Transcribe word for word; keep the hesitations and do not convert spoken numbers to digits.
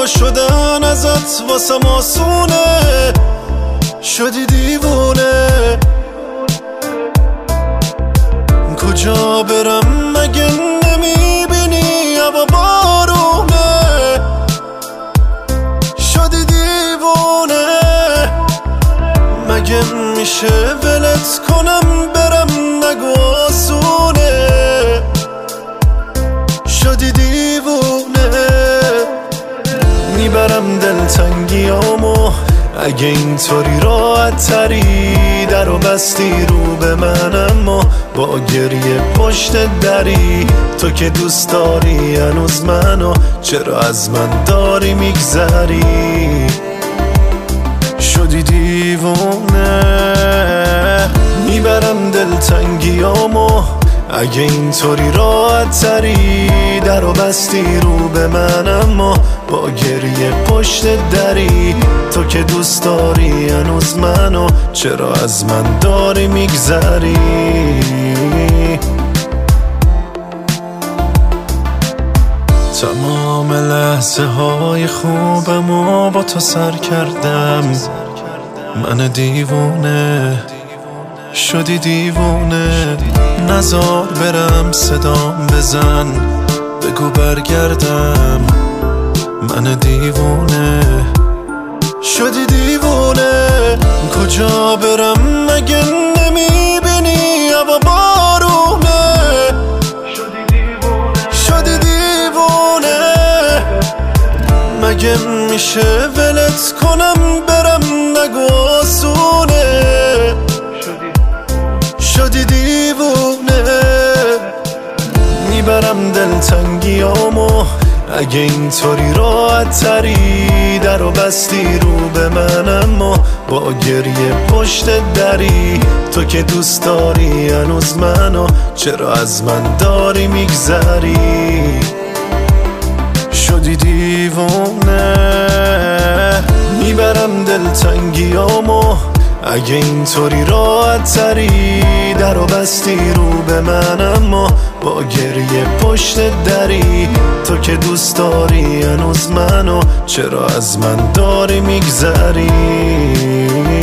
جدا شدن ازت واسم آسونه، شدی دیوونه. کجا برم مگه نمیبینی هوا بارونه، شدی دیوونه. مگه میشه ولت کنم برم نگو آسونه، شدی دیوونه. میبرم دلتنگیامو اگه اینطوری راحت تری، در و بستی رو به من اما با گریه پشت دری. تو که دوست داری هنوز منو، چرا از من داری میگذری؟ شدی دیوونه. میبرم دلتنگیامو اگه اینطوری راحت تری، در و بستی رو به من اما با گریه پشت دری. تو که دوست داری هنوز منو، چرا از من داری میگذری؟ تمام لحظه های خوبمو با تو سر کردم، من دیوونه. شدی دیوونه. نزار برم صدام بزن، بگو برگردم، من دیوونه. شدی دیوونه. کجا برم مگه نمیبینی هوا بارونه، شدی دیوونه. مگه میشه ولت کنم برم نگو آسونه، شدی دیوونه. میبرم دلتنگیامو اگه اینطوری راحت تری، در و بستی رو به من اما با گریه پشت دری. تو که دوست داری هنوز منو، چرا از من داری میگذری؟ شدی دیوونه. میبرم دلتنگیامو اگه اینطوری راحت تری، در و بستی رو به من اما با گریه پشت دری. تو که دوست داری هنوز منو، چرا از من داری میگذری؟